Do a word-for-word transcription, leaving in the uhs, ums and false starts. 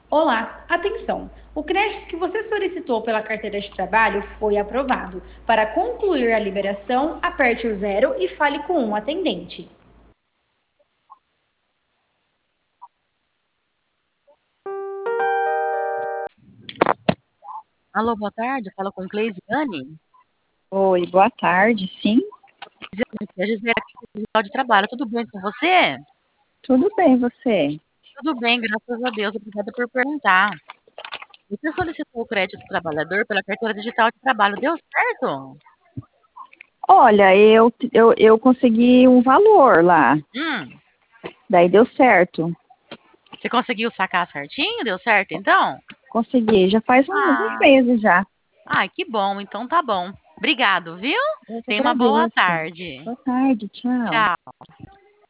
Olá, atenção! O crédito que você solicitou pela carteira de trabalho foi aprovado. Para concluir a liberação, aperte o zero e fale com um atendente. Alô, boa tarde. Fala com Cleisiane. Oi, boa tarde, sim. É a Gisele aqui do Digital de Trabalho. Tudo bem com você? Tudo bem, você? Tudo bem, graças a Deus. Obrigada por perguntar. Você solicitou o crédito do trabalhador pela carteira digital de trabalho. Deu certo? Olha, eu, eu, eu consegui um valor lá, Hum, daí deu certo. você conseguiu sacar certinho? Deu certo, então? Consegui, já faz uns, uns Ah, meses já. ai, que bom. Então tá bom. Obrigado, viu? Eu que Tenha uma boa agradeço. tarde. Boa tarde, tchau. Tchau.